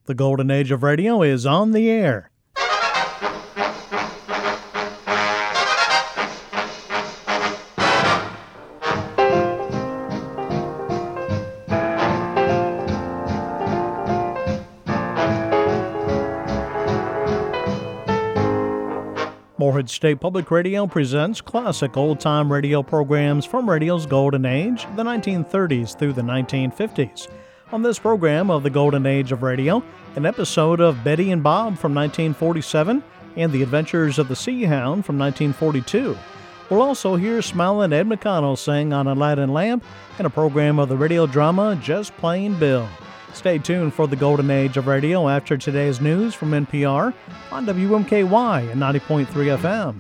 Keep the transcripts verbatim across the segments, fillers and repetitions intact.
The Golden Age of Radio is on the air. Morehead State Public Radio presents classic old-time radio programs from radio's golden age, the nineteen thirties through the nineteen fifties. On this program of the Golden Age of Radio, an episode of Betty and Bob from nineteen forty-seven and The Adventures of the Seahound from nineteen forty-two. We'll also hear Smilin' Ed McConnell sing on Aladdin Lamp and a program of the radio drama Just Plain Bill. Stay tuned for the Golden Age of Radio after today's news from N P R on W M K Y and ninety point three F M.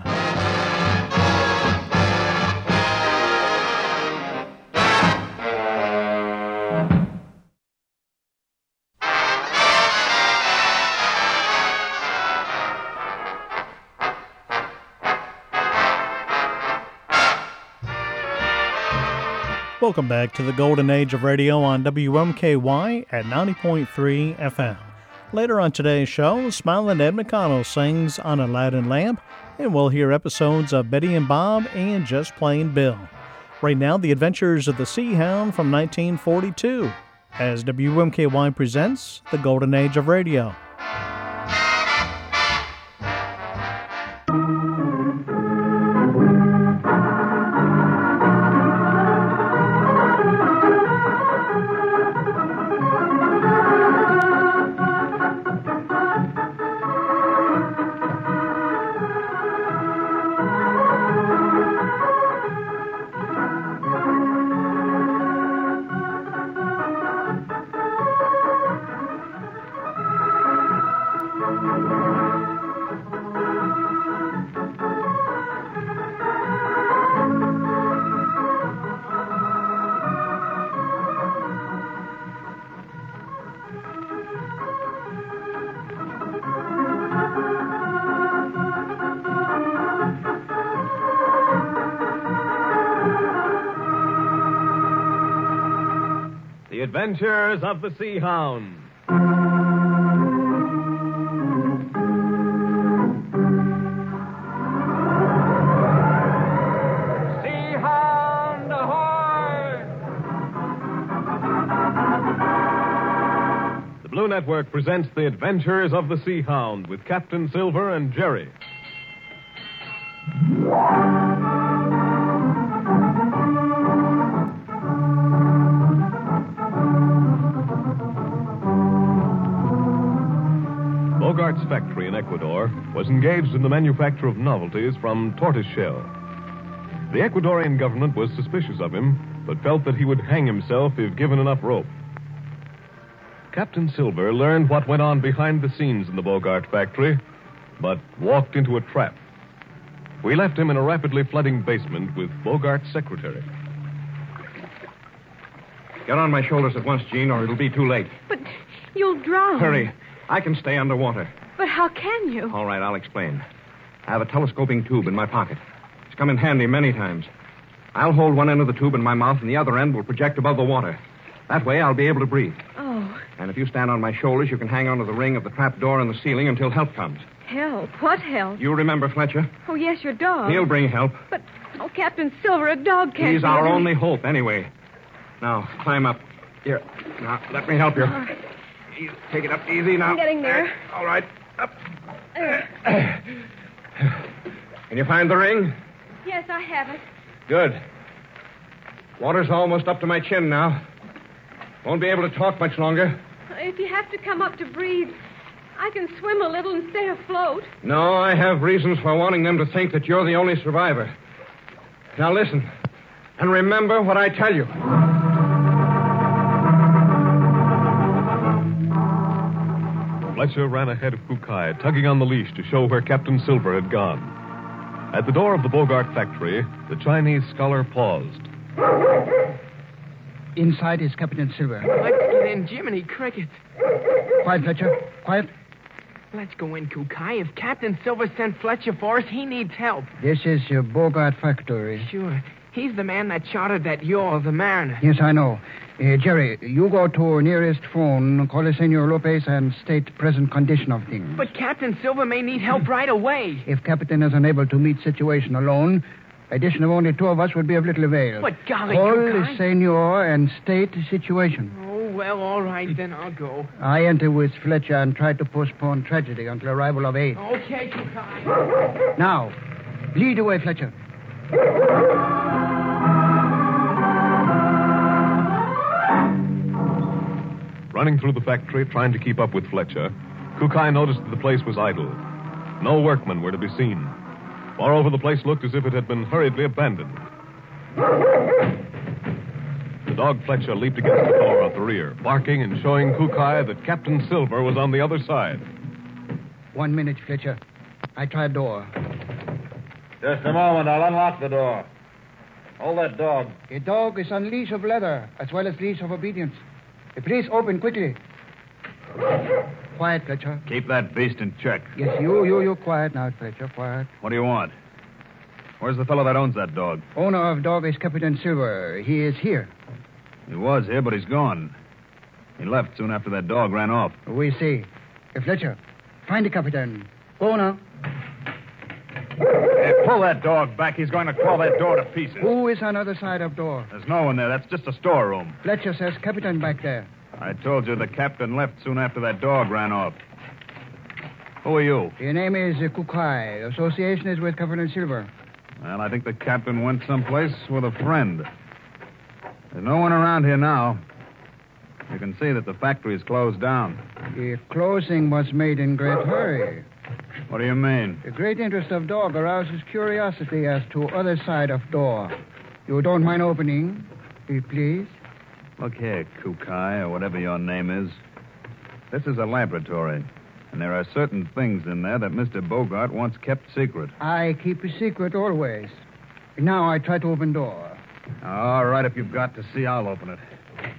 Welcome back to the Golden Age of Radio on W M K Y at ninety point three F M. Later on today's show, Smilin' Ed McConnell sings on Aladdin Lamp, and we'll hear episodes of Betty and Bob and Just Plain Bill. Right now, The Adventures of the Seahound from nineteen forty-two, as W M K Y presents the Golden Age of Radio. The Adventures of the Seahound. Seahound, ahoy! The Blue Network presents The Adventures of the Seahound with Captain Silver and Jerry. Bogart's factory in Ecuador was engaged in the manufacture of novelties from tortoiseshell. The Ecuadorian government was suspicious of him, but felt that he would hang himself if given enough rope. Captain Silver learned what went on behind the scenes in the Bogart factory, but walked into a trap. We left him in a rapidly flooding basement with Bogart's secretary. Get on my shoulders at once, Gene, or it'll be too late. But you'll drown. Hurry. I can stay underwater. But how can you? All right, I'll explain. I have a telescoping tube in my pocket. It's come in handy many times. I'll hold one end of the tube in my mouth, and the other end will project above the water. That way, I'll be able to breathe. Oh. And if you stand on my shoulders, you can hang onto the ring of the trap door in the ceiling until help comes. Help? What help? You remember Fletcher? Oh, yes, your dog. He'll bring help. But, oh, Captain Silver, a dog can't... He's our be- only hope, anyway. Now, climb up. Here. Now, let me help you. All right. Easy. Take it up easy now. I'm getting there. Uh, all right. Up. Uh. Can you find the ring? Yes, I have it. Good. Water's almost up to my chin now. Won't be able to talk much longer. If you have to come up to breathe, I can swim a little and stay afloat. No, I have reasons for wanting them to think that you're the only survivor. Now listen, and remember what I tell you. Fletcher ran ahead of Kukai, tugging on the leash to show where Captain Silver had gone. At the door of the Bogart factory, the Chinese scholar paused. Inside is Captain Silver. Let's get in, Jiminy Cricket. Quiet, Fletcher. Quiet. Let's go in, Kukai. If Captain Silver sent Fletcher for us, he needs help. This is your Bogart factory. Sure. He's the man that chartered that yawl, the Mariner. Yes, I know. Uh, Jerry, you go to nearest phone, call the Senor Lopez, and state present condition of things. But Captain Silver may need help right away. If Captain is unable to meet situation alone, addition of only two of us would be of little avail. But golly, Call Kukai. the Senor and state the situation. Oh, well, all right, then I'll go. I enter with Fletcher and try to postpone tragedy until arrival of aid. Okay, Kukai. Now, lead away, Fletcher. Running through the factory, trying to keep up with Fletcher, Kukai noticed that the place was idle. No workmen were to be seen. Moreover, the place looked as if it had been hurriedly abandoned. The dog Fletcher leaped against the door at the rear, barking and showing Kukai that Captain Silver was on the other side. One minute, Fletcher. I try door. Just a moment. I'll unlock the door. Hold that dog. A dog is on leash of leather, as well as leash of obedience. Please open quickly. Quiet, Fletcher. Keep that beast in check. Yes, you, you, you. Quiet now, Fletcher. Quiet. What do you want? Where's the fellow that owns that dog? Owner of dog is Captain Silver. He is here. He was here, but he's gone. He left soon after that dog ran off. We see. Uh, Fletcher, find the Captain. Go now. Hey, pull that dog back. He's going to claw that door to pieces. Who is on other side of door? There's no one there. That's just a storeroom. Fletcher says Captain back there. I told you the captain left soon after that dog ran off. Who are you? Your name is uh, Kukai. Association is with Captain Silver. Well, I think the captain went someplace with a friend. There's no one around here now. You can see that the factory is closed down. The closing was made in great hurry. What do you mean? The great interest of dog arouses curiosity as to other side of door. You don't mind opening, please? Look here, Kukai, or whatever your name is. This is a laboratory, and there are certain things in there that Mister Bogart wants kept secret. I keep a secret always. Now I try to open door. All right, if you've got to see, I'll open it.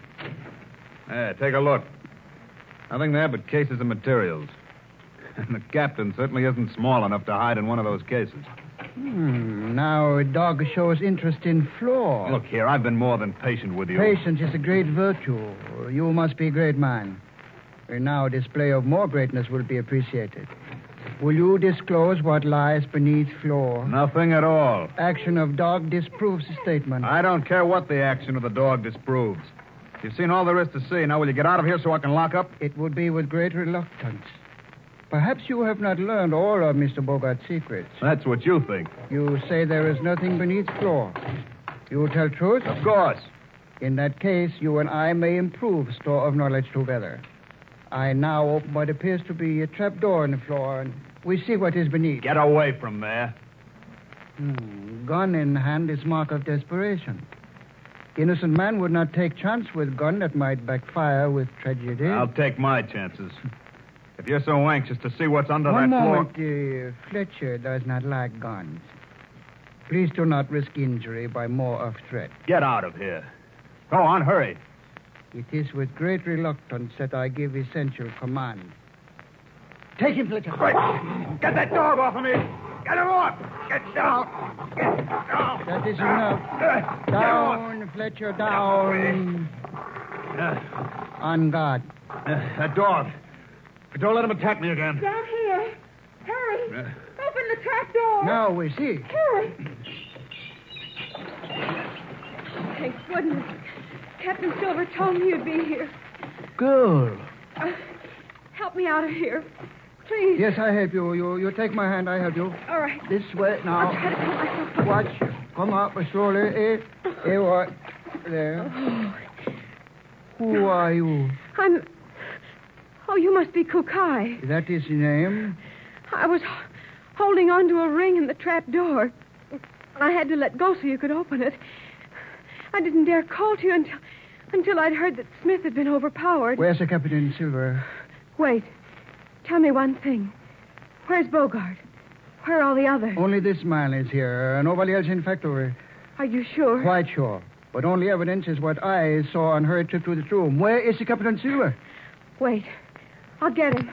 There, take a look. Nothing there but cases of materials. And the captain certainly isn't small enough to hide in one of those cases. Hmm, now a dog shows interest in floor. Look here, I've been more than patient with you. Patience is a great virtue. You must be a great man. And now a display of more greatness will be appreciated. Will you disclose what lies beneath floor? Nothing at all. Action of dog disproves the statement. I don't care what the action of the dog disproves. You've seen all there is to see. Now will you get out of here so I can lock up? It would be with great reluctance. Perhaps you have not learned all of Mister Bogart's secrets. That's what you think. You say there is nothing beneath floor. You tell truth? Of course. In that case, you and I may improve store of knowledge together. I now open what appears to be a trap door in the floor, and we see what is beneath. Get away from there. Hmm. Gun in hand is mark of desperation. Innocent man would not take chance with gun that might backfire with tragedy. I'll take my chances. If you're so anxious to see what's under One that moment, floor... uh, Fletcher does not like guns. Please do not risk injury by more of threat. Get out of here. Go on, hurry. It is with great reluctance that I give essential command. Take him, Fletcher. Quick! Get that dog off of me! Get him off! Get down! Get down! That is enough. Down, Fletcher, down. Uh, On guard. uh, that dog. Don't let him attack me again. Down here. Hurry. Uh, Open the trap door. Now we see. Hurry. Thank goodness. Captain Silver told me you'd be here. Girl. Uh, help me out of here. Please. Yes, I help you. You you take my hand, I help you. All right. This way I'll now. try to pull myself up. Watch. Come up slowly. Eh, eh, what? There. Oh, Who are you? I'm... Oh, you must be Kukai. That is the name? I was holding on to a ring in the trap door. I had to let go so you could open it. I didn't dare call to you until until I'd heard that Smith had been overpowered. Where's the Captain Silver? Wait. Tell me one thing. Where's Bogart? Where are all the others? Only this man is here. Nobody else in factory. Are you sure? Quite sure. But only evidence is what I saw on her trip to the room. Where is the Captain Silver? Wait. I'll get him.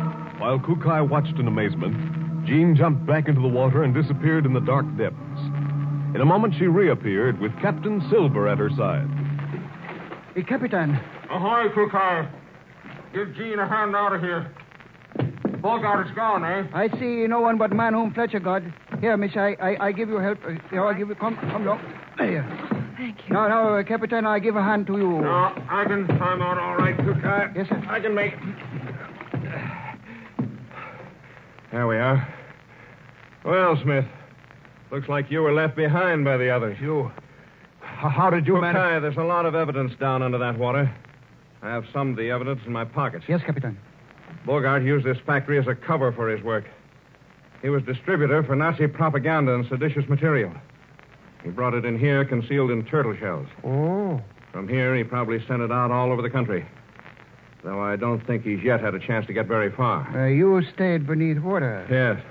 While Kukai watched in amazement, Jean jumped back into the water and disappeared in the dark depths. In a moment, she reappeared with Captain Silver at her side. Hey, Capitan. Ahoy, Kukai. Give Gene a hand out of here. Bogart is gone, eh? I see no one but man whom Fletcher got. Here, miss, I, I, I give you help. Uh, Here, I give you... Come, come along. Here. Thank you. Now, now, uh, Capitan, I give a hand to you. No, I can climb out all right, Kukai. Yes, sir. I can make it. There we are. Well, Smith, looks like you were left behind by the others. You... H- How did you Okay, manage... there's a lot of evidence down under that water. I have some of the evidence in my pockets. Yes, Capitan. Bogart used this factory as a cover for his work. He was distributor for Nazi propaganda and seditious material. He brought it in here concealed in turtle shells. Oh. From here, he probably sent it out all over the country. Though I don't think he's yet had a chance to get very far. Uh, you stayed beneath water. Yes.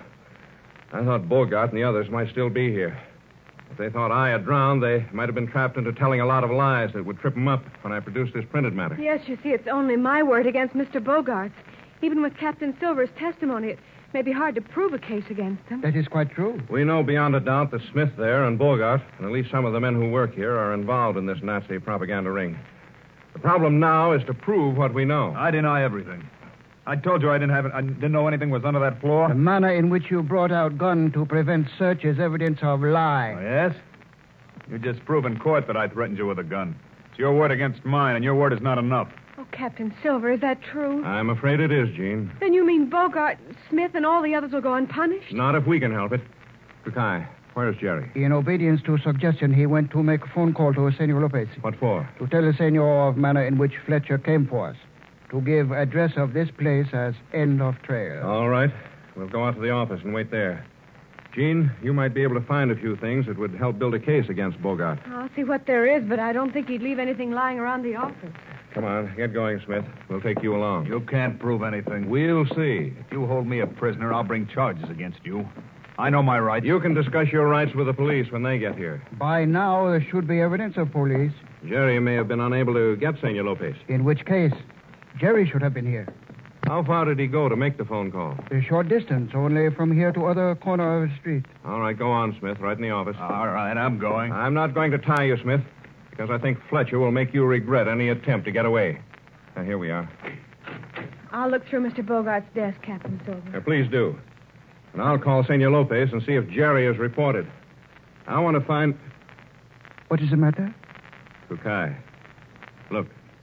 I thought Bogart and the others might still be here. If they thought I had drowned, they might have been trapped into telling a lot of lies that would trip them up when I produced this printed matter. Yes, you see, it's only my word against Mister Bogart's. Even with Captain Silver's testimony, it may be hard to prove a case against them. That is quite true. We know beyond a doubt that Smith there and Bogart, and at least some of the men who work here, are involved in this Nazi propaganda ring. The problem now is to prove what we know. I deny everything. I told you I didn't have it. I didn't know anything was under that floor. The manner in which you brought out gun to prevent search is evidence of lie. Oh, yes? You just proved in court that I threatened you with a gun. It's your word against mine, and your word is not enough. Oh, Captain Silver, is that true? I'm afraid it is, Jean. Then you mean Bogart, Smith, and all the others will go unpunished? Not if we can help it. Kukai, where's Jerry? In obedience to suggestion, he went to make a phone call to Senor Lopez What for? to tell the senor of manner in which Fletcher came for us, to give address of this place as end of trail. All right. We'll go out to the office and wait there. Jean, you might be able to find a few things that would help build a case against Bogart. I'll see what there is, but I don't think he'd leave anything lying around the office. Come on, get going, Smith. We'll take you along. You can't prove anything. We'll see. If you hold me a prisoner, I'll bring charges against you. I know my rights. You can discuss your rights with the police when they get here. By now, there should be evidence of police, Jerry may have been unable to get Senor Lopez. in which case Jerry should have been here. How far did he go to make the phone call? A short distance, only from here to other corner of the street. All right, go on, Smith, right in the office. All right, I'm going. I'm not going to tie you, Smith, because I think Fletcher will make you regret any attempt to get away. Now, here we are. I'll look through Mister Bogart's desk, Captain Silver. Now, please do. And I'll call Senor Lopez and see if Jerry is reported. I want to find... What is the matter? Kukai, look.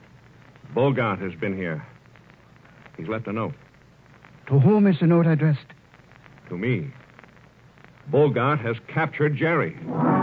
Bogart has been here. He's left a note. To whom is the note addressed? To me. Bogart has captured Jerry.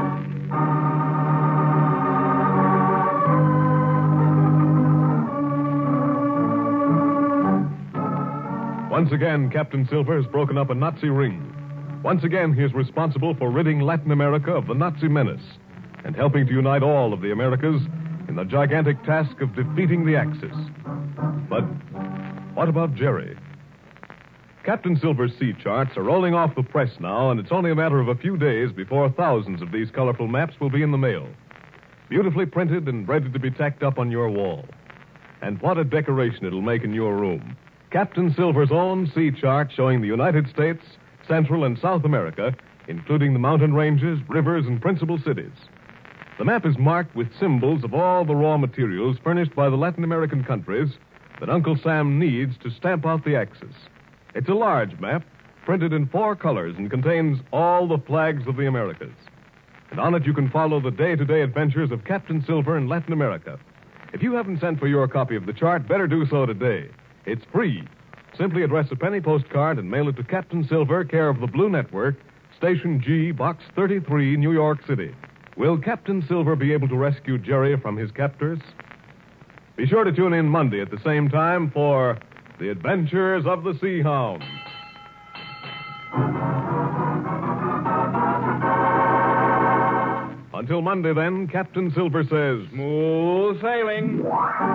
Once again, Captain Silver has broken up a Nazi ring. Once again, he is responsible for ridding Latin America of the Nazi menace and helping to unite all of the Americas in the gigantic task of defeating the Axis. But what about Jerry? Captain Silver's sea charts are rolling off the press now, and it's only a matter of a few days before thousands of these colorful maps will be in the mail, beautifully printed and ready to be tacked up on your wall. And what a decoration it'll make in your room. Captain Silver's own sea chart showing the United States, Central and South America, including the mountain ranges, rivers, and principal cities. The map is marked with symbols of all the raw materials furnished by the Latin American countries that Uncle Sam needs to stamp out the Axis. It's a large map, printed in four colors, and contains all the flags of the Americas. And on it you can follow the day-to-day adventures of Captain Silver in Latin America. If you haven't sent for your copy of the chart, better do so today. It's free. Simply address a penny postcard and mail it to Captain Silver, care of the Blue Network, Station G, Box thirty-three, New York City. Will Captain Silver be able to rescue Jerry from his captors? Be sure to tune in Monday at the same time for The Adventures of the Sea Hound. Until Monday, then, Captain Silver says, Smooth sailing.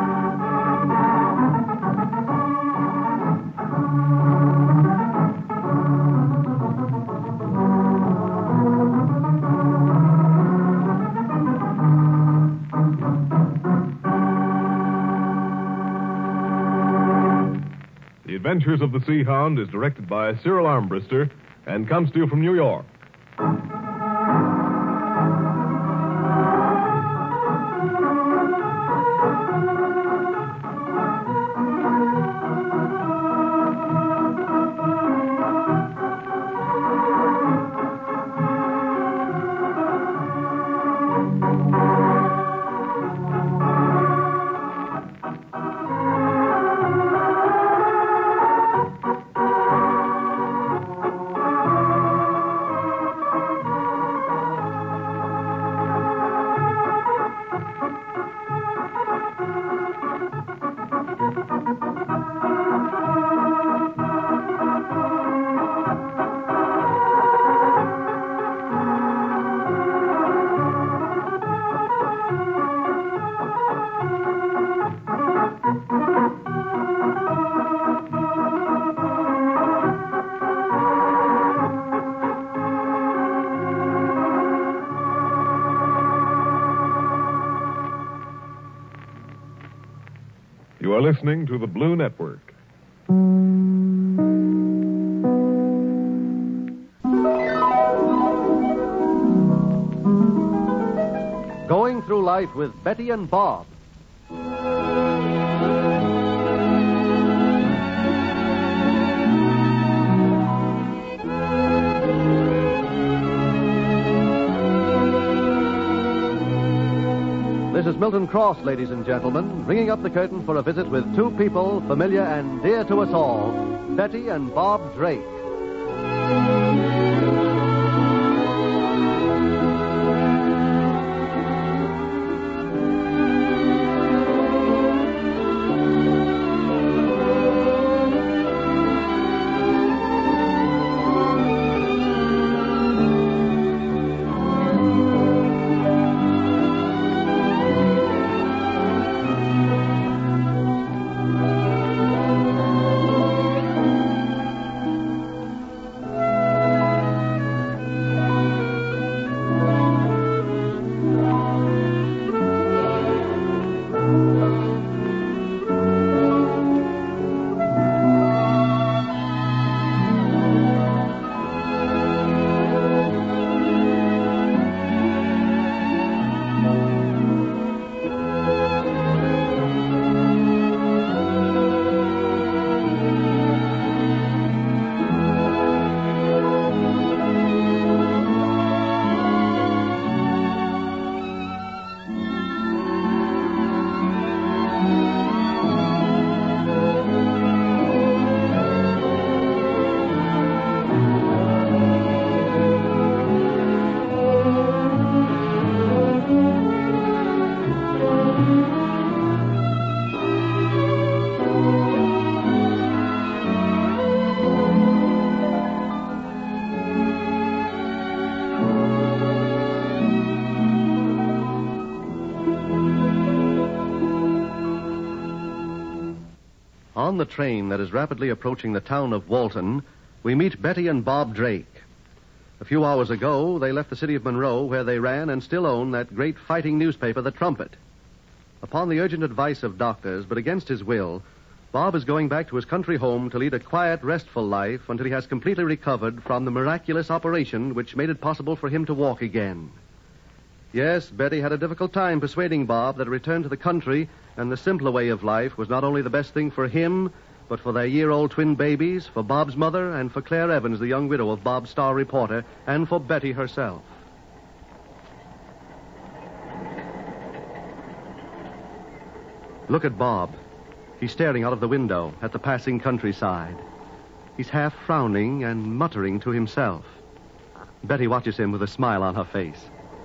The Adventures of the Sea Hound is directed by Cyril Armbruster and comes to you from New York. You are listening to the Blue Network. Going through life with Betty and Bob. This is Milton Cross, ladies and gentlemen, ringing up the curtain for a visit with two people familiar and dear to us all, Betty and Bob Drake. On the train that is rapidly approaching the town of Walton, we meet Betty and Bob Drake. A few hours ago, they left the city of Monroe, where they ran and still own that great fighting newspaper, The Trumpet. Upon the urgent advice of doctors, but against his will, Bob is going back to his country home to lead a quiet, restful life until he has completely recovered from the miraculous operation which made it possible for him to walk again. Yes, Betty had a difficult time persuading Bob that a return to the country and the simpler way of life was not only the best thing for him, but for their year-old twin babies, for Bob's mother, and for Claire Evans, the young widow of Bob's star reporter, and for Betty herself. Look at Bob. He's staring out of the window at the passing countryside. He's half frowning and muttering to himself. Betty watches him with a smile on her face.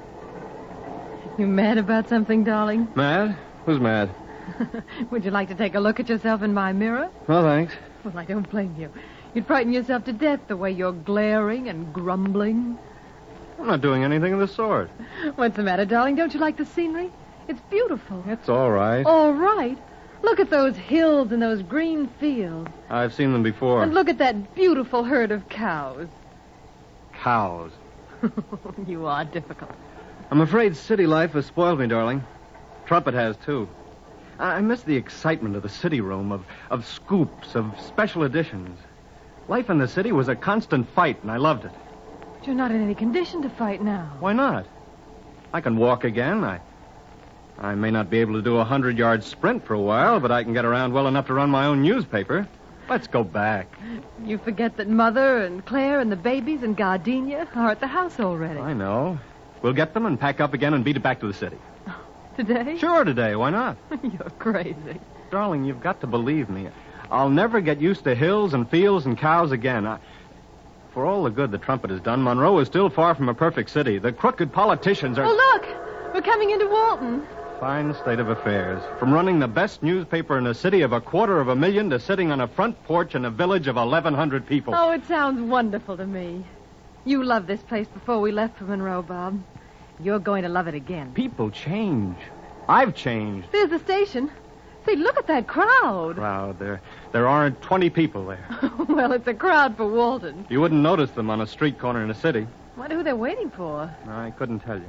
You mad about something, darling? Mad? Who's mad? Would you like to take a look at yourself in my mirror? No, thanks. Well, I don't blame you. You'd frighten yourself to death the way you're glaring and grumbling. I'm not doing anything of the sort. What's the matter, darling? Don't you like the scenery? It's beautiful. It's all right. All right? Look at those hills and those green fields. I've seen them before. And look at that beautiful herd of cows. Cows. You are difficult. I'm afraid city life has spoiled me, darling. Trumpet has, too. I miss the excitement of the city room, of, of scoops, of special editions. Life in the city was a constant fight, and I loved it. But you're not in any condition to fight now. Why not? I can walk again. I I may not be able to do a hundred-yard sprint for a while, but I can get around well enough to run my own newspaper. Let's go back. You forget that Mother and Claire and the babies and Gardenia are at the house already. I know. We'll get them and pack up again and beat it back to the city. Today? Sure, today. Why not? You're crazy. Darling, you've got to believe me. I'll never get used to hills and fields and cows again. I... For all the good the Trumpet has done, Monroe is still far from a perfect city. The crooked politicians are... Oh, look! We're coming into Walton. Fine state of affairs. From running the best newspaper in a city of a quarter of a million to sitting on a front porch in a village of eleven hundred people. Oh, it sounds wonderful to me. You loved this place before we left for Monroe, Bob. You're going to love it again. People change. I've changed. There's the station. See, look at that crowd. Crowd. There, there aren't twenty people there. Well, it's a crowd for Walton. You wouldn't notice them on a street corner in a city. Wonder who they're waiting for. I couldn't tell you.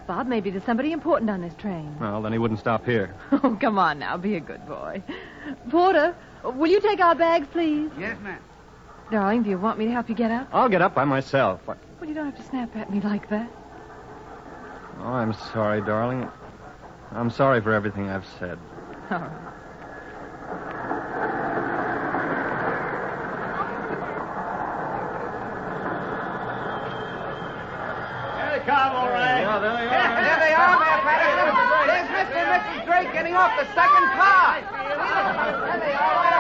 Bob, maybe there's somebody important on this train. Well, then he wouldn't stop here. Oh, come on now. Be a good boy. Porter, will you take our bags, please? Yes, ma'am. Darling, do you want me to help you get up? I'll get up by myself. What? Well, you don't have to snap at me like that. Oh, I'm sorry, darling. I'm sorry for everything I've said. All right. There they come, all right. Yeah, there they are. There they are, Mayor Patterson. There's Mister and Missus Drake getting off the second car. There they are, right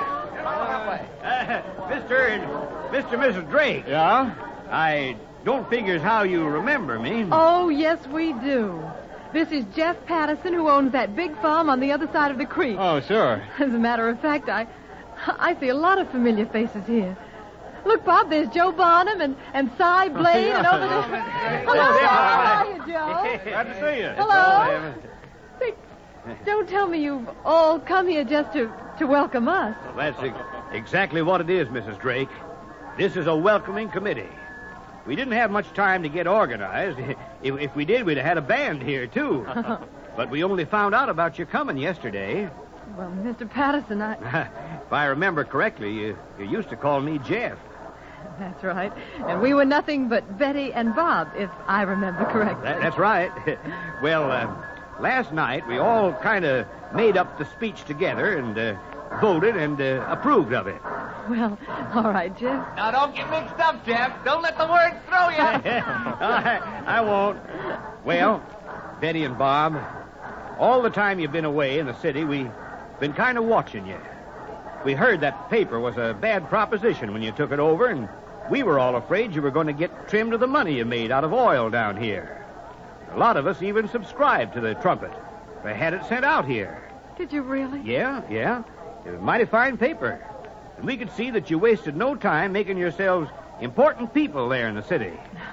up way. Uh, Mister and Mister and Missus Drake. Yeah? I don't figure as how you remember me. Oh, yes, we do. This is Jeff Patterson, who owns that big farm on the other side of the creek. Oh, sure. As a matter of fact, I I see a lot of familiar faces here. Look, Bob, there's Joe Barnum and, and Cy Blaine and over there. Hello, how are you, Joe? Glad to see you. Hello. Say, don't tell me you've all come here just to, to welcome us. Well, that's ex- exactly what it is, Missus Drake. This is a welcoming committee. We didn't have much time to get organized. If, if we did, we'd have had a band here, too. But we only found out about your coming yesterday. Well, Mister Patterson, I... If I remember correctly, you, you used to call me Jeff. That's right. And we were nothing but Betty and Bob, if I remember correctly. That, that's right. Well, uh, last night we all kind of made up the speech together and uh, voted and uh, approved of it. Well, all right, Jeff. Now, don't get mixed up, Jeff. Don't let the words throw you. I, I won't. Well, Betty and Bob, all the time you've been away in the city, we've been kind of watching you. We heard that paper was a bad proposition when you took it over, and we were all afraid you were going to get trimmed to the money you made out of oil down here. A lot of us even subscribed to the Trumpet. They had it sent out here. Did you really? Yeah, yeah. It was mighty fine paper. And we could see that you wasted no time making yourselves important people there in the city.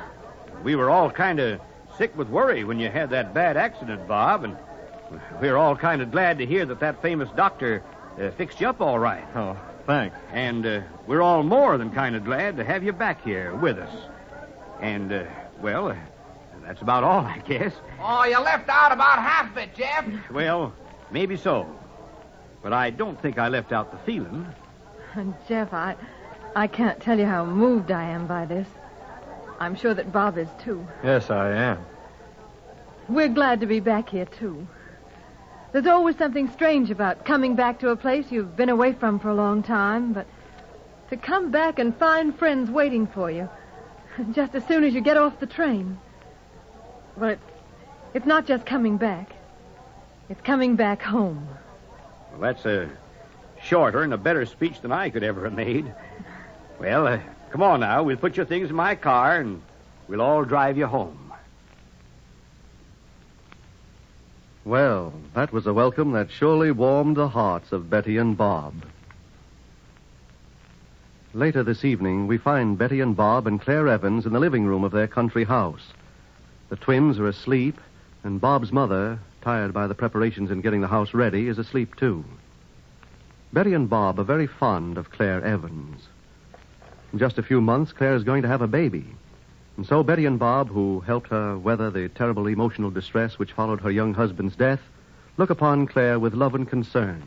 We were all kind of sick with worry when you had that bad accident, Bob, and we were all kind of glad to hear that that famous doctor uh, fixed you up all right. Oh, thanks. And uh, we're all more than kind of glad to have you back here with us. And, uh, well, uh, that's about all, I guess. Oh, you left out about half of it, Jeff. Well, maybe so. But I don't think I left out the feeling. And Jeff, I, I can't tell you how moved I am by this. I'm sure that Bob is, too. Yes, I am. We're glad to be back here, too. There's always something strange about coming back to a place you've been away from for a long time, but to come back and find friends waiting for you just as soon as you get off the train. Well, it, it's not just coming back. It's coming back home. Well, that's a shorter and a better speech than I could ever have made. Well, uh, come on now. We'll put your things in my car, and we'll all drive you home. Well, that was a welcome that surely warmed the hearts of Betty and Bob. Later this evening, we find Betty and Bob and Claire Evans in the living room of their country house. The twins are asleep, and Bob's mother, tired by the preparations in getting the house ready, is asleep too. Betty and Bob are very fond of Claire Evans. In just a few months, Claire is going to have a baby. And so Betty and Bob, who helped her weather the terrible emotional distress which followed her young husband's death, look upon Claire with love and concern.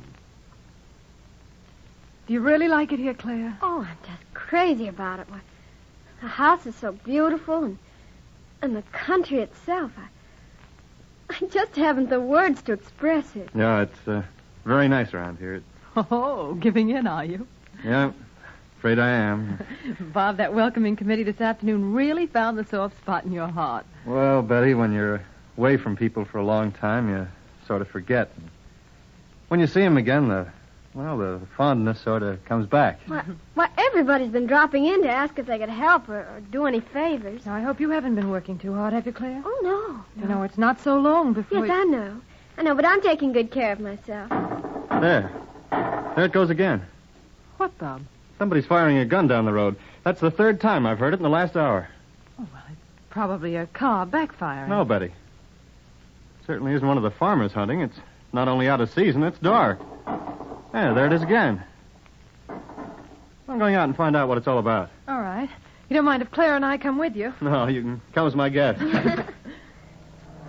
Do you really like it here, Claire? Oh, I'm just crazy about it. Why, the house is so beautiful, and and the country itself. I, I just haven't the words to express it. Yeah, it's uh, very nice around here. Oh, giving in, are you? Yeah, afraid I am. Bob, that welcoming committee this afternoon really found the soft spot in your heart. Well, Betty, when you're away from people for a long time, you sort of forget. When you see them again, the, well, the fondness sort of comes back. Why, why, everybody's been dropping in to ask if they could help or, or do any favors. Now, I hope you haven't been working too hard, have you, Claire? Oh, no. You know, it's not so long before... Yes, you... I know. I know, but I'm taking good care of myself. There. There it goes again. What, Bob? Somebody's firing a gun down the road. That's the third time I've heard it in the last hour. Oh, well, it's probably a car backfiring. No, Betty. It certainly isn't one of the farmers hunting. It's not only out of season, it's dark. Yeah, there it is again. I'm going out and find out what it's all about. All right. You don't mind if Claire and I come with you? No, you can come as my guest.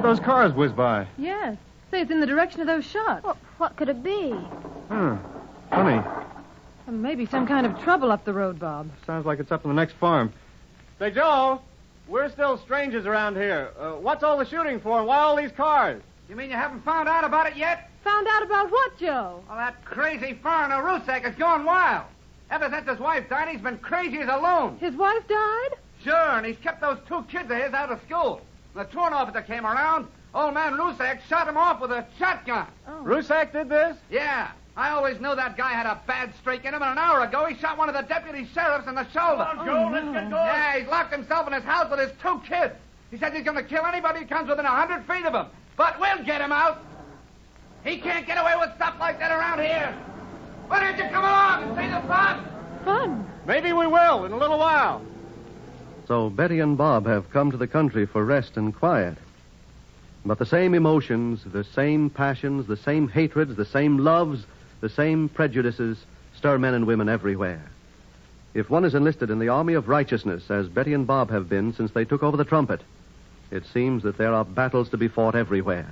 at those cars whiz by. Yes. Say, it's in the direction of those shots. Well, what could it be? Huh. Funny. Well, maybe some kind of trouble up the road, Bob. Sounds like it's up in the next farm. Say, Joe, we're still strangers around here. Uh, what's all the shooting for, and why all these cars? You mean you haven't found out about it yet? Found out about what, Joe? Well, that crazy foreigner Rusak is going wild. Ever since his wife died, he's been crazy as a loon. His wife died? Sure, and he's kept those two kids of his out of school. When the torn officer came around, old man Rusak shot him off with a shotgun. Oh. Rusak did this? Yeah. I always knew that guy had a bad streak in him, and an hour ago he shot one of the deputy sheriffs in the shoulder. Come on, Joe, Oh, let's no. get going. Yeah, he's locked himself in his house with his two kids. He says he's going to kill anybody who comes within a hundred feet of him. But we'll get him out. He can't get away with stuff like that around here. Why don't you come along and see the fun? Fun. Maybe we will in a little while. So Betty and Bob have come to the country for rest and quiet. But the same emotions, the same passions, the same hatreds, the same loves, the same prejudices stir men and women everywhere. If one is enlisted in the army of righteousness, as Betty and Bob have been since they took over the trumpet, it seems that there are battles to be fought everywhere.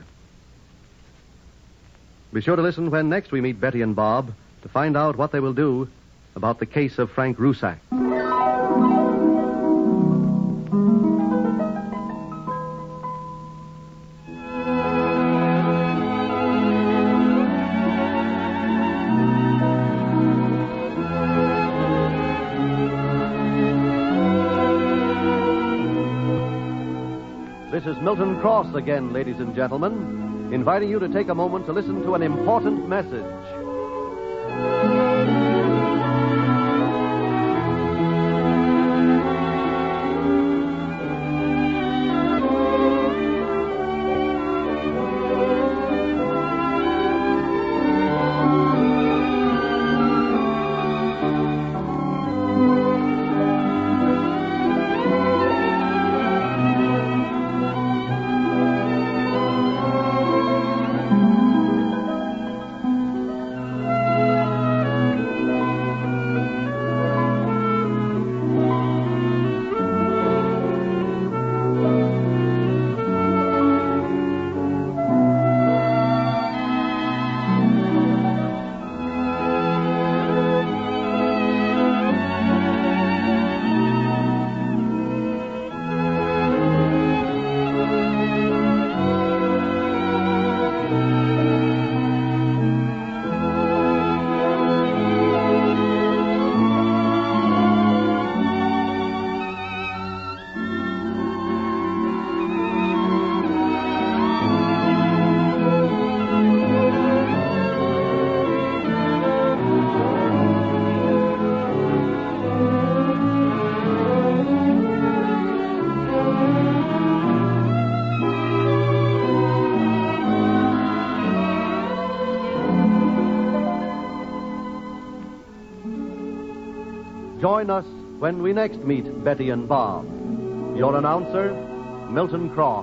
Be sure to listen when next we meet Betty and Bob to find out what they will do about the case of Frank Rusak. This is Milton Cross again, ladies and gentlemen, inviting you to take a moment to listen to an important message. Join us when we next meet Betty and Bob. Your announcer, Milton Cross.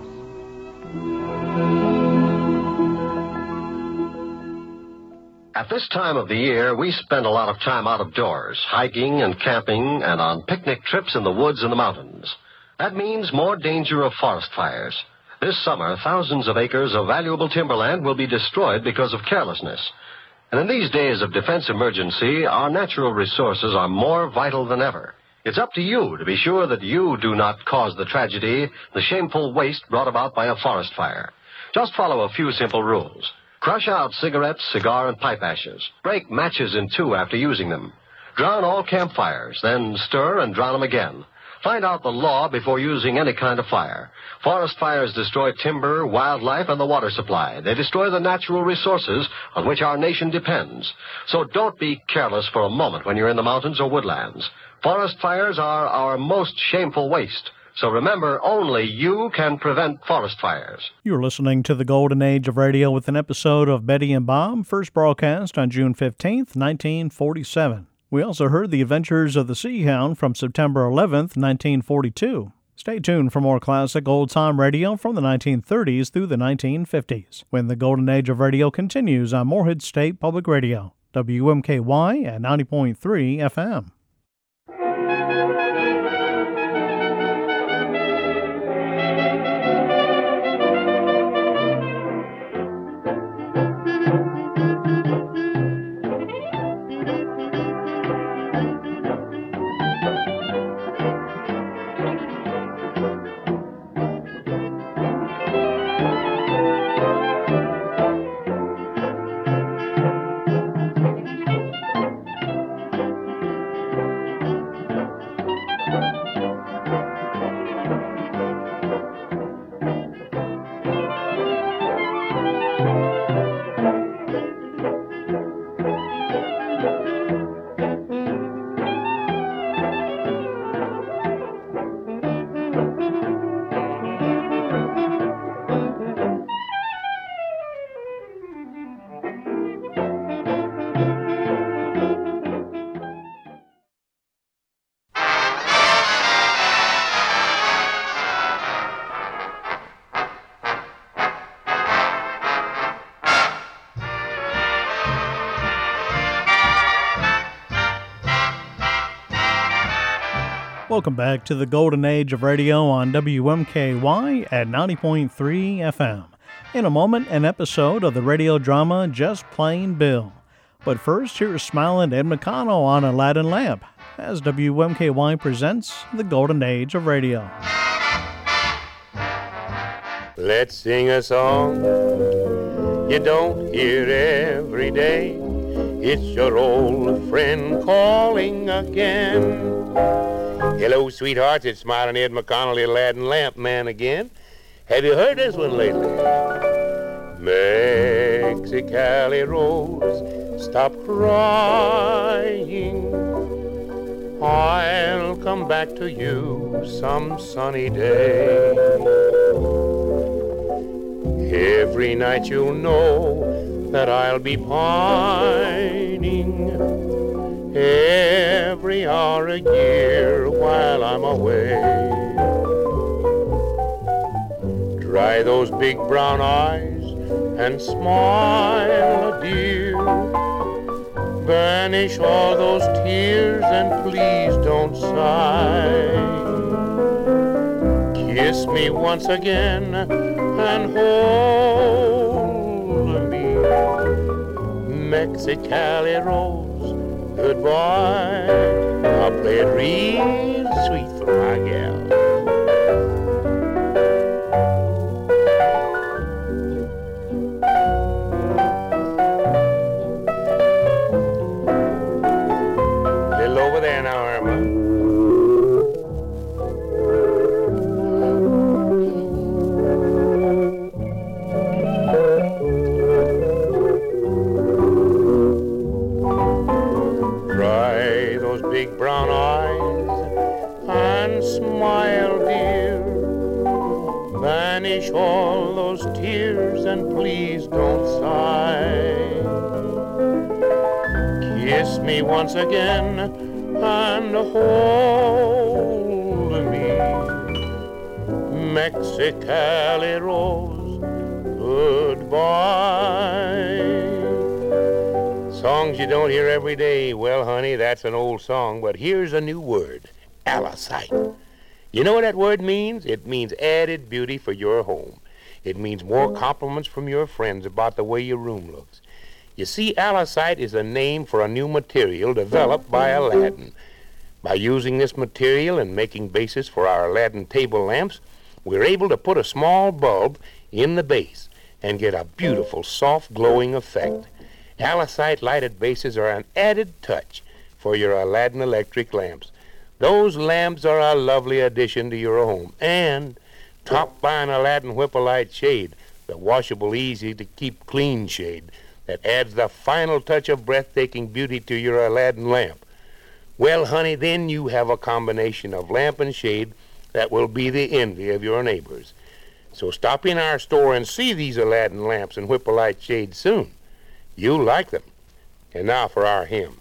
At this time of the year, we spend a lot of time out of doors, hiking and camping and on picnic trips in the woods and the mountains. That means more danger of forest fires. This summer, thousands of acres of valuable timberland will be destroyed because of carelessness. And in these days of defense emergency, our natural resources are more vital than ever. It's up to you to be sure that you do not cause the tragedy, the shameful waste brought about by a forest fire. Just follow a few simple rules. Crush out cigarettes, cigar, and pipe ashes. Break matches in two after using them. Drown all campfires, then stir and drown them again. Find out the law before using any kind of fire. Forest fires destroy timber, wildlife, and the water supply. They destroy the natural resources on which our nation depends. So don't be careless for a moment when you're in the mountains or woodlands. Forest fires are our most shameful waste. So remember, only you can prevent forest fires. You're listening to the Golden Age of Radio with an episode of Betty and Bob, first broadcast on June fifteenth, nineteen forty-seven. We also heard The Adventures of the Sea Hound from September eleventh, nineteen forty-two. Stay tuned for more classic old-time radio from the nineteen thirties through the nineteen fifties, when the Golden Age of Radio continues on Morehead State Public Radio, W M K Y at ninety point three F M. Welcome back to the Golden Age of Radio on W M K Y at ninety point three F M. In a moment, an episode of the radio drama Just Plain Bill. But first, here's smiling Ed McConnell on Aladdin Lamp as W M K Y presents the Golden Age of Radio. Let's sing a song you don't hear every day. It's your old friend calling again. Hello, sweethearts. It's Smiling Ed McConnell, the Aladdin Lamp Man again. Have you heard this one lately? Mexicali Rose, stop crying. I'll come back to you some sunny day. Every night you'll know that I'll be pining. Every hour a year while I'm away. Dry those big brown eyes and smile, dear. Banish all those tears and please don't sigh. Kiss me once again and hold me. Mexicali Rose, goodbye. I'll play it real sweet for my gal. Little over there now, Irma. Big brown eyes and smile, dear. Banish all those tears and please don't sigh. Kiss me once again and hold me. Mexicali Rose, goodbye. Songs you don't hear every day. Well, honey, that's an old song, but here's a new word, Alisite. You know what that word means? It means added beauty for your home. It means more compliments from your friends about the way your room looks. You see, Alisite is a name for a new material developed by Aladdin. By using this material and making bases for our Aladdin table lamps, we're able to put a small bulb in the base and get a beautiful, soft, glowing effect. Alisite lighted bases are an added touch for your Aladdin electric lamps. Those lamps are a lovely addition to your home. And topped by an Aladdin Whippolite shade, the washable, easy-to-keep clean shade that adds the final touch of breathtaking beauty to your Aladdin lamp. Well, honey, then you have a combination of lamp and shade that will be the envy of your neighbors. So stop in our store and see these Aladdin lamps and Whippolite shades soon. You'll like them. And now for our hymn.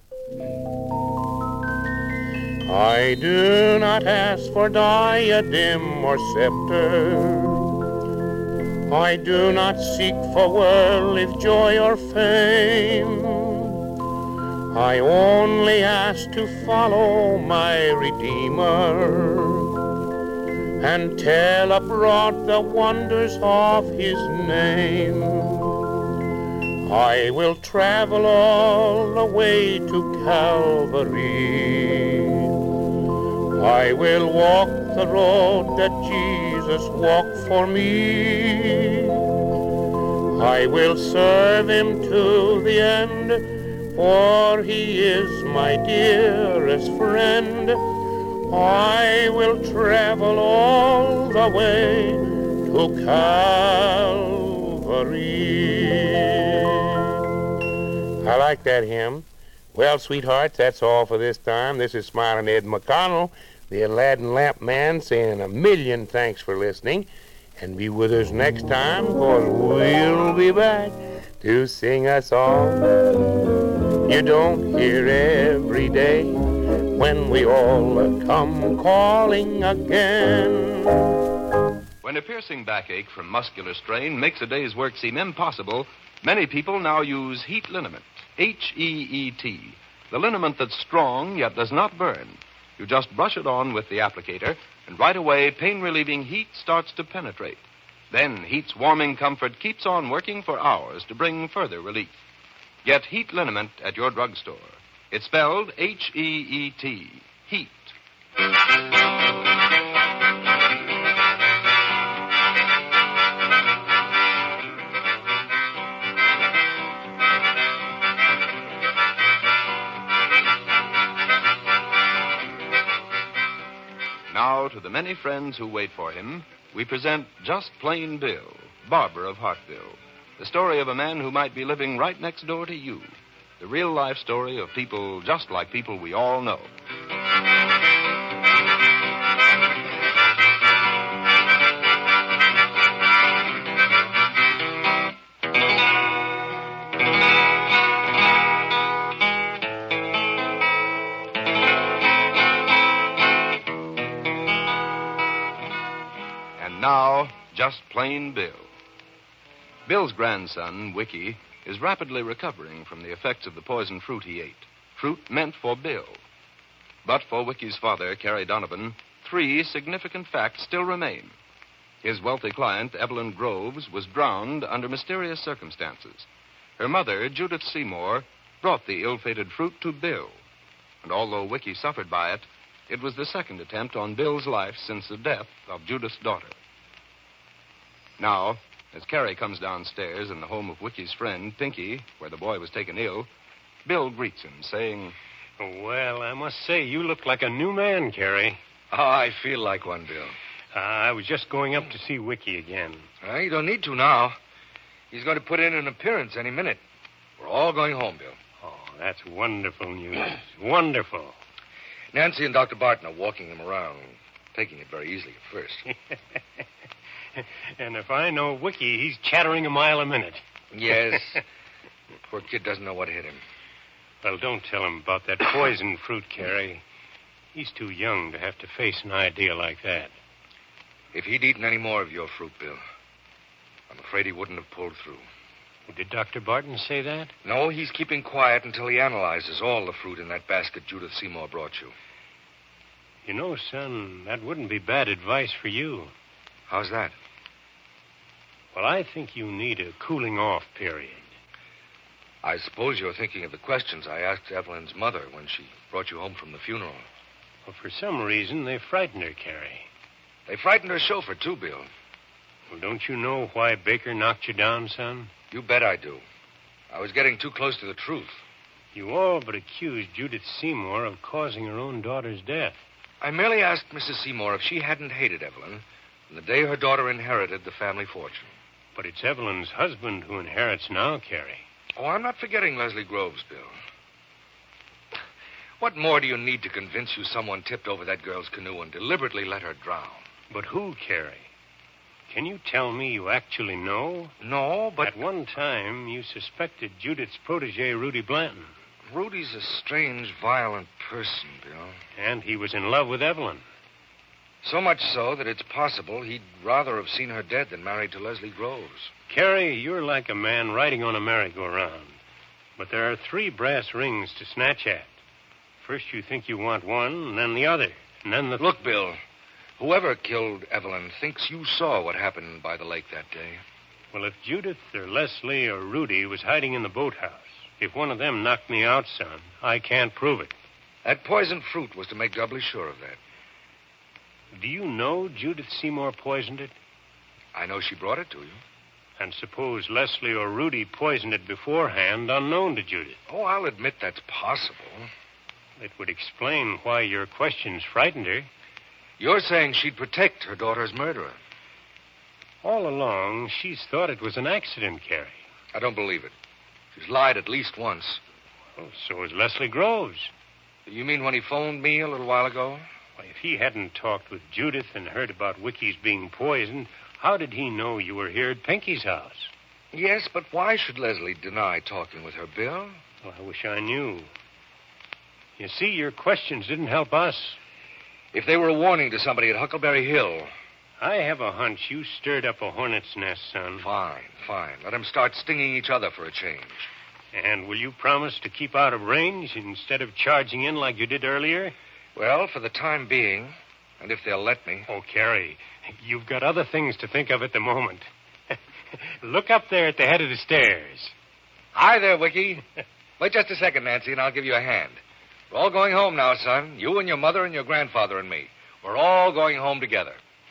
I do not ask for diadem or scepter. I do not seek for worldly joy or fame. I only ask to follow my Redeemer and tell abroad the wonders of his name. I will travel all the way to Calvary. I will walk the road that Jesus walked for me. I will serve him to the end, for he is my dearest friend. I will travel all the way to Calvary. I like that hymn. Well, sweethearts, that's all for this time. This is Smiling Ed McConnell, the Aladdin Lamp Man, saying a million thanks for listening. And be with us next time, because we'll be back to sing a song you don't hear every day when we all come calling again. When a piercing backache from muscular strain makes a day's work seem impossible, many people now use Heat Liniment, H E E T, the liniment that's strong yet does not burn. You just brush it on with the applicator, and right away, pain-relieving heat starts to penetrate. Then Heat's warming comfort keeps on working for hours to bring further relief. Get Heat Liniment at your drugstore. It's spelled H E E T, Heat. Now, to the many friends who wait for him, we present Just Plain Bill, barber of Hartville. The story of a man who might be living right next door to you. The real-life story of people just like people we all know. And now, Just Plain Bill. Bill's grandson, Wicky, is rapidly recovering from the effects of the poisoned fruit he ate. Fruit meant for Bill. But for Wicky's father, Carrie Donovan, three significant facts still remain. His wealthy client, Evelyn Groves, was drowned under mysterious circumstances. Her mother, Judith Seymour, brought the ill-fated fruit to Bill. And although Wicky suffered by it, it was the second attempt on Bill's life since the death of Judith's daughter. Now, as Carrie comes downstairs in the home of Wicky's friend, Pinky, where the boy was taken ill, Bill greets him, saying, Well, I must say, you look like a new man, Carrie. Oh, I feel like one, Bill. Uh, I was just going up to see Wicky again. Uh, you don't need to now. He's going to put in an appearance any minute. We're all going home, Bill. Oh, that's wonderful news. Wonderful. Nancy and Doctor Barton are walking him around, taking it very easily at first. And if I know Wicky, he's chattering a mile a minute. Yes. Poor kid doesn't know what hit him. Well, don't tell him about that poisoned fruit, Carrie. He's too young to have to face an idea like that. If he'd eaten any more of your fruit, Bill, I'm afraid he wouldn't have pulled through. Did Doctor Barton say that? No, he's keeping quiet until he analyzes all the fruit in that basket Judith Seymour brought you. You know, son, that wouldn't be bad advice for you. How's that? Well, I think you need a cooling off period. I suppose you're thinking of the questions I asked Evelyn's mother when she brought you home from the funeral. Well, for some reason, they frightened her, Carrie. They frightened her chauffeur, too, Bill. Well, don't you know why Baker knocked you down, son? You bet I do. I was getting too close to the truth. You all but accused Judith Seymour of causing her own daughter's death. I merely asked Missus Seymour if she hadn't hated Evelyn from the day her daughter inherited the family fortune. But it's Evelyn's husband who inherits now, Carrie. Oh, I'm not forgetting Leslie Groves, Bill. What more do you need to convince you someone tipped over that girl's canoe and deliberately let her drown? But who, Carrie? Can you tell me you actually know? No, but... At one time, you suspected Judith's protege, Rudy Blanton. Rudy's a strange, violent person, Bill. And he was in love with Evelyn. So much so that it's possible he'd rather have seen her dead than married to Leslie Groves. Carrie, you're like a man riding on a merry-go-round. But there are three brass rings to snatch at. First you think you want one, and then the other, and then the... Look, Bill, whoever killed Evelyn thinks you saw what happened by the lake that day. Well, if Judith or Leslie or Rudy was hiding in the boathouse, if one of them knocked me out, son, I can't prove it. That poisoned fruit was to make doubly sure of that. Do you know Judith Seymour poisoned it? I know she brought it to you. And suppose Leslie or Rudy poisoned it beforehand, unknown to Judith. Oh, I'll admit that's possible. It would explain why your questions frightened her. You're saying she'd protect her daughter's murderer. All along, she's thought it was an accident, Carrie. I don't believe it. She's lied at least once. Well, so has Leslie Groves. You mean when he phoned me a little while ago? Well, if he hadn't talked with Judith and heard about Wicky's being poisoned, how did he know you were here at Pinky's house? Yes, but why should Leslie deny talking with her, Bill? Well, I wish I knew. You see, your questions didn't help us. If they were a warning to somebody at Huckleberry Hill... I have a hunch you stirred up a hornet's nest, son. Fine, fine. Let them start stinging each other for a change. And will you promise to keep out of range instead of charging in like you did earlier? Well, for the time being, and if they'll let me. Oh, Carrie, you've got other things to think of at the moment. Look up there at the head of the stairs. Hi there, Wiki. Wait just a second, Nancy, and I'll give you a hand. We're all going home now, son. You and your mother and your grandfather and me. We're all going home together.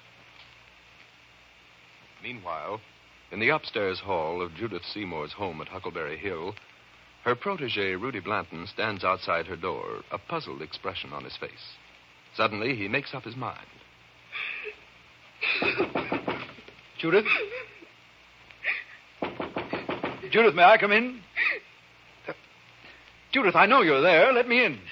Meanwhile, in the upstairs hall of Judith Seymour's home at Huckleberry Hill, her protege, Rudy Blanton, stands outside her door, a puzzled expression on his face. Suddenly, he makes up his mind. Judith? Judith, may I come in? Uh, Judith, I know you're there. Let me in.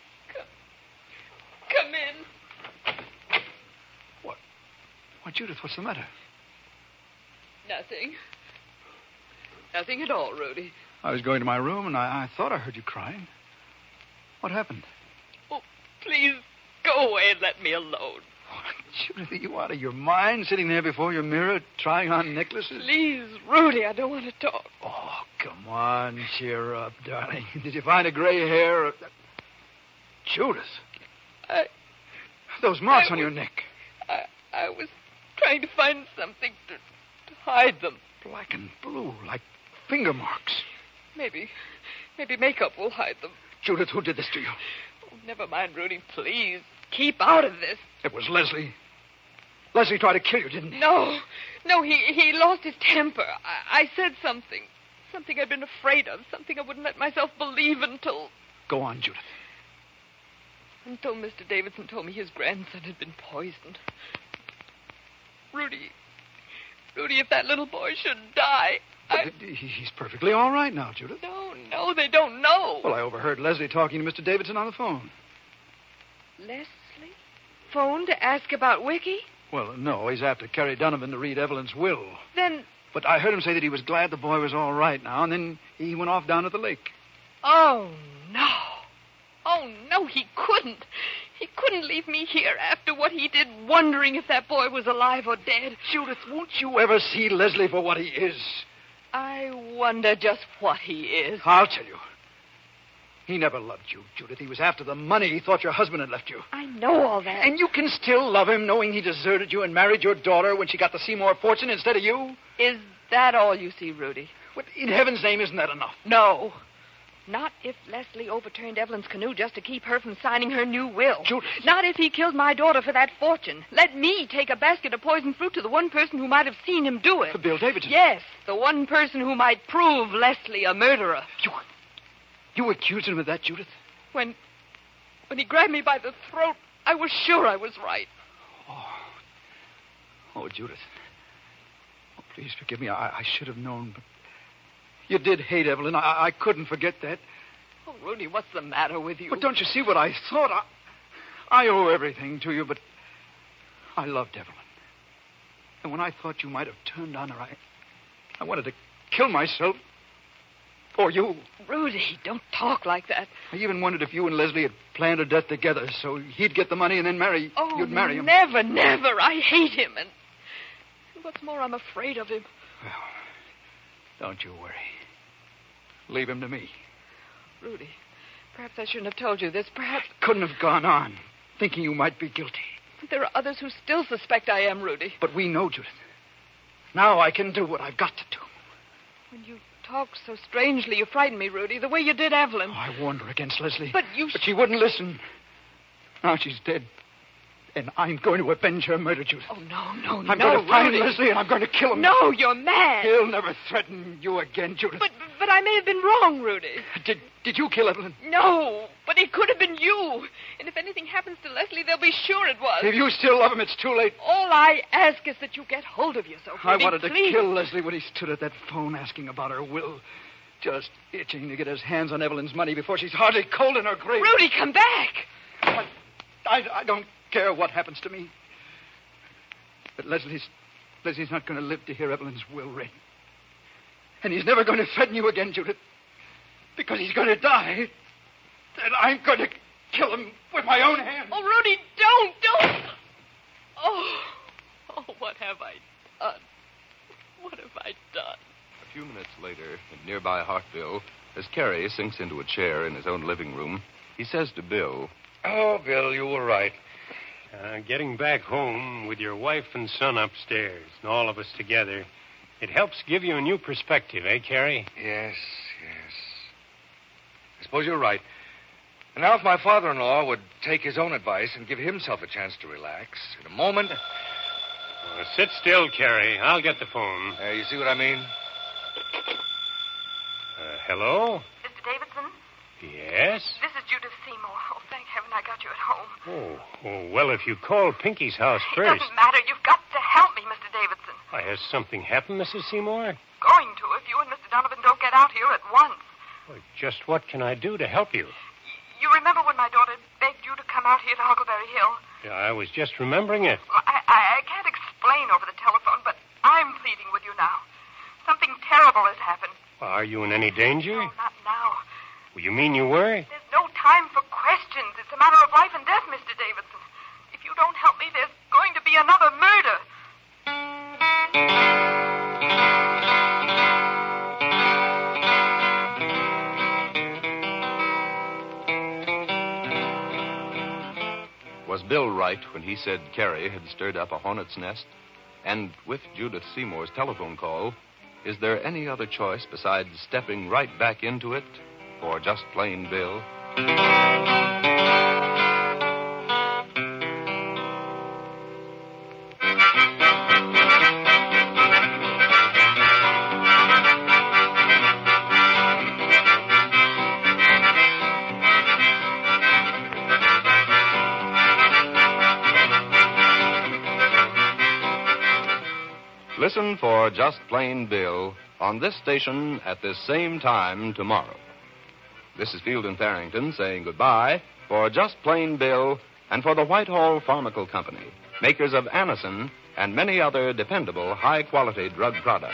Come in. What? Why, Judith, what's the matter? Nothing. Nothing at all, Rudy. I was going to my room, and I, I thought I heard you crying. What happened? Oh, please go away and let me alone. Judith, are you out of your mind, sitting there before your mirror, trying on necklaces? Please, Rudy, I don't want to talk. Oh, come on, cheer up, darling. Did you find a gray hair? Or... Judith. I... Those marks I on was, your neck. I, I was trying to find something to, to hide them. Black and blue, like finger marks. Maybe, maybe makeup will hide them. Judith, who did this to you? Oh, never mind, Rudy, please. Keep out of this. It was Leslie. Leslie tried to kill you, didn't he? No, no, he, he lost his temper. I, I said something. Something I'd been afraid of. Something I wouldn't let myself believe until... Go on, Judith. Until Mister Davidson told me his grandson had been poisoned. Rudy, Rudy, if that little boy should die, I... He's perfectly all right now, Judith. No, no, they don't know. Well, I overheard Leslie talking to Mister Davidson on the phone. Leslie? Phone to ask about Wiki? Well, no, he's after Carrie Donovan to read Evelyn's will. Then... But I heard him say that he was glad the boy was all right now, and then he went off down to the lake. Oh, no. Oh, no, he couldn't. He couldn't leave me here after what he did, wondering if that boy was alive or dead. Judith, won't you ever see Leslie for what he is? I wonder just what he is. I'll tell you. He never loved you, Judith. He was after the money he thought your husband had left you. I know all that. And you can still love him, knowing he deserted you and married your daughter when she got the Seymour fortune instead of you? Is that all you see, Rudy? What, in heaven's name, isn't that enough? No. Not if Leslie overturned Evelyn's canoe just to keep her from signing her new will. Judith. Not if he killed my daughter for that fortune. Let me take a basket of poisoned fruit to the one person who might have seen him do it. Bill Davidson. Yes, the one person who might prove Leslie a murderer. You, you accused him of that, Judith? When, when he grabbed me by the throat, I was sure I was right. Oh, oh, Judith. Oh, please forgive me. I, I should have known, but you did hate Evelyn. I, I couldn't forget that. Oh, Rudy, what's the matter with you? But don't you see what I thought? I, I owe everything to you, but I loved Evelyn. And when I thought you might have turned on her, I, I wanted to kill myself. Or you. Rudy, don't talk like that. I even wondered if you and Leslie had planned her death together, so he'd get the money and then marry. Oh, you'd marry him. Never, never. I hate him, and what's more, I'm afraid of him. Well, don't you worry. Leave him to me. Rudy, perhaps I shouldn't have told you this. Perhaps... Couldn't have gone on, thinking you might be guilty. There are others who still suspect I am, Rudy. But we know, Judith. Now I can do what I've got to do. When you talk so strangely, you frighten me, Rudy, the way you did Evelyn. Oh, I warned her against Leslie. But you... But she wouldn't listen. Now she's dead. And I'm going to avenge her murder, Judith. Oh, no, no, I'm no, going to find Rudy. Leslie, and I'm going to kill him. No, you're mad. He'll never threaten you again, Judith. But but I may have been wrong, Rudy. Did did you kill Evelyn? No, but it could have been you. And if anything happens to Leslie, they'll be sure it was. If you still love him, it's too late. All I ask is that you get hold of yourself, Rudy. I wanted please. to kill Leslie when he stood at that phone asking about her will. Just itching to get his hands on Evelyn's money before she's hardly cold in her grave. Rudy, come back! But I, I don't care what happens to me. But Leslie's, Leslie's not going to live to hear Evelyn's will read. And he's never going to threaten you again, Judith. Because he's going to die. And I'm going to kill him with my own hands. Oh, Rudy, don't, don't! Oh, oh, what have I done? What have I done? A few minutes later, in nearby Hartville, as Carrie sinks into a chair in his own living room, he says to Bill, Oh, Bill, you were right. Uh, getting back home with your wife and son upstairs and all of us together, it helps give you a new perspective, eh, Carrie? Yes, yes. I suppose you're right. And now if my father-in-law would take his own advice and give himself a chance to relax, in a moment... Uh, sit still, Carrie. I'll get the phone. Uh, you see what I mean? Uh, hello? Mister Davidson? Yes? This is Judith Seymour. Oh, thank heaven I got you at home. Oh, oh well, if you call Pinky's house It first... doesn't matter. You've got to help me, Mister Davidson. Why, has something happened, Missus Seymour? Going to if you and Mister Donovan don't get out here at once. Well, just what can I do to help you? You remember when my daughter begged you to come out here to Huckleberry Hill? Yeah, I was just remembering it. Well, I, I, I can't explain over the telephone, but I'm pleading with you now. Something terrible has happened. Are you in any danger? No, not now. Well, you mean you were? There's no time for questions. It's a matter of life and death, Mister Davidson. If you don't help me, there's going to be another murder. Was Bill right when he said Carrie had stirred up a hornet's nest? And with Judith Seymour's telephone call, is there any other choice besides stepping right back into it for just plain Bill? Listen for Just Plain Bill on this station at this same time tomorrow. This is Field and Farrington saying goodbye for Just Plain Bill and for the Whitehall Pharmacal Company, makers of Anacin and many other dependable high-quality drug products.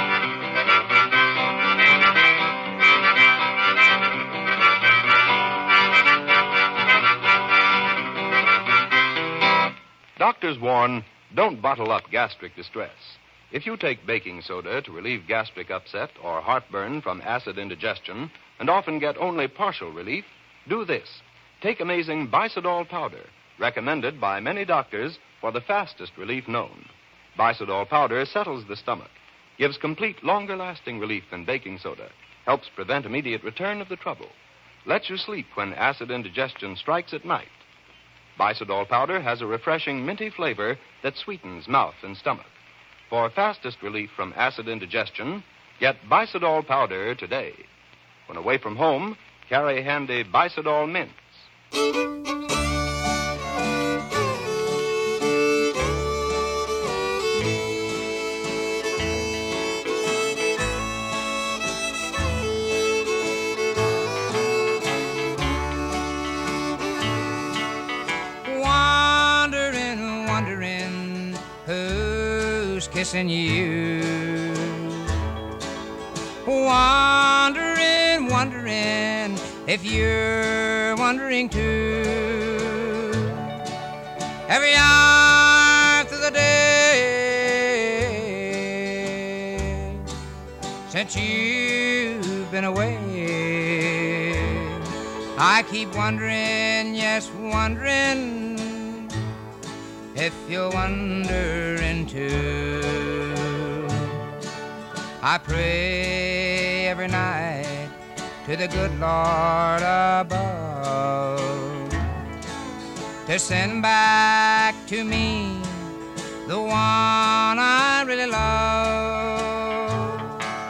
Doctors warn, don't bottle up gastric distress. If you take baking soda to relieve gastric upset or heartburn from acid indigestion and often get only partial relief, do this. Take amazing Bisodol powder, recommended by many doctors for the fastest relief known. Bisodol powder settles the stomach, gives complete longer-lasting relief than baking soda, helps prevent immediate return of the trouble, lets you sleep when acid indigestion strikes at night. Bisodol powder has a refreshing minty flavor that sweetens mouth and stomach. For fastest relief from acid indigestion, get Bisodol powder today. When away from home, carry handy Bisodol mints. Wondering, wondering who's kissing you. Wondering, wondering if you're wondering too. Every hour through the day since you've been away, I keep wondering, yes, wondering if you're wondering too. I pray every night to the good Lord above to send back to me the one I really love.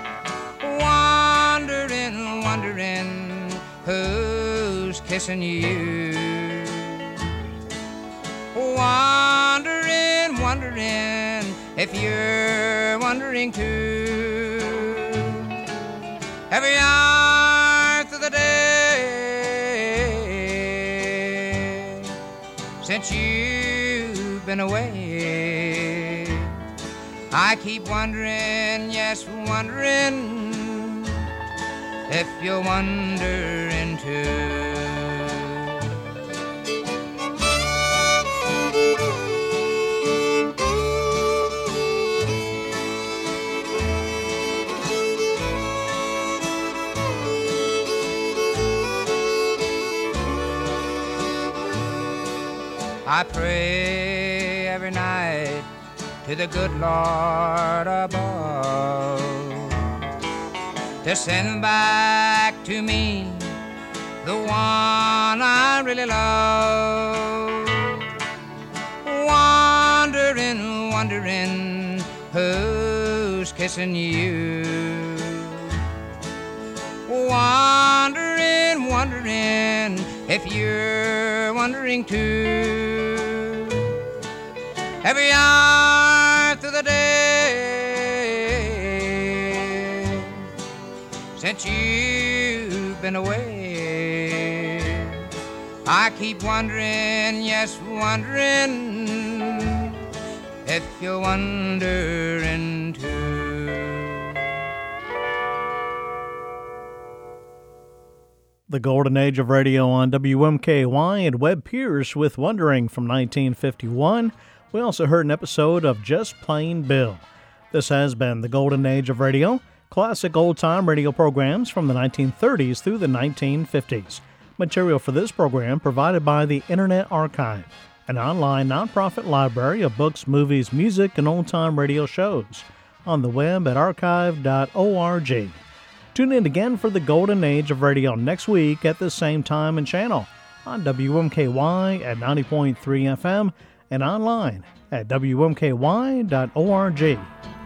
Wondering, wondering who's kissing you. Wondering, wondering if you're wondering too. Every hour through the day since you've been away, I keep wondering, yes, wondering if you're wondering too. I pray every night to the good Lord above to send back to me the one I really love. Wondering, wondering who's kissing you. Wondering, wondering if you're wondering too. Every hour through the day since you've been away, I keep wondering, yes, wondering if you're wondering too. The Golden Age of Radio on W M K Y and Webb Pierce with Wondering from nineteen fifty-one. We also heard an episode of Just Plain Bill. This has been the Golden Age of Radio, classic old-time radio programs from the nineteen thirties through the nineteen fifties. Material for this program provided by the Internet Archive, an online nonprofit library of books, movies, music, and old-time radio shows. On the web at archive dot org. Tune in again for the Golden Age of Radio next week at the same time and channel on W M K Y at ninety point three F M and online at W M K Y dot org.